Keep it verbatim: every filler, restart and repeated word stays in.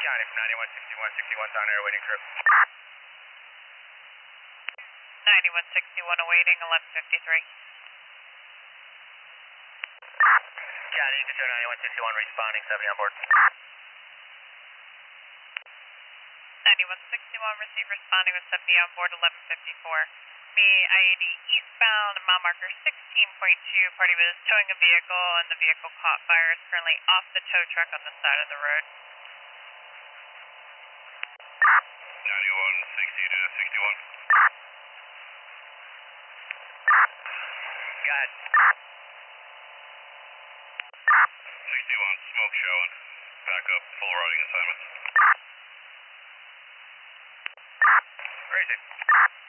Johnny from ninety-one sixty-one, sixty-one's on air waiting crew. ninety-one sixty-one awaiting, eleven fifty-three. Johnny, you can show ninety-one sixty-one responding, seventy on board. ninety-one sixty-one, receive responding with seventy on board, eleven fifty-four. Me, I A D eastbound, mile marker sixteen point two, party was towing a vehicle and the vehicle caught fire, is currently off the tow truck on the side of the road. ninety-one sixty to sixty-one. Go ahead. sixty-one, smoke showing. Back up, full routing assignments. Where is it?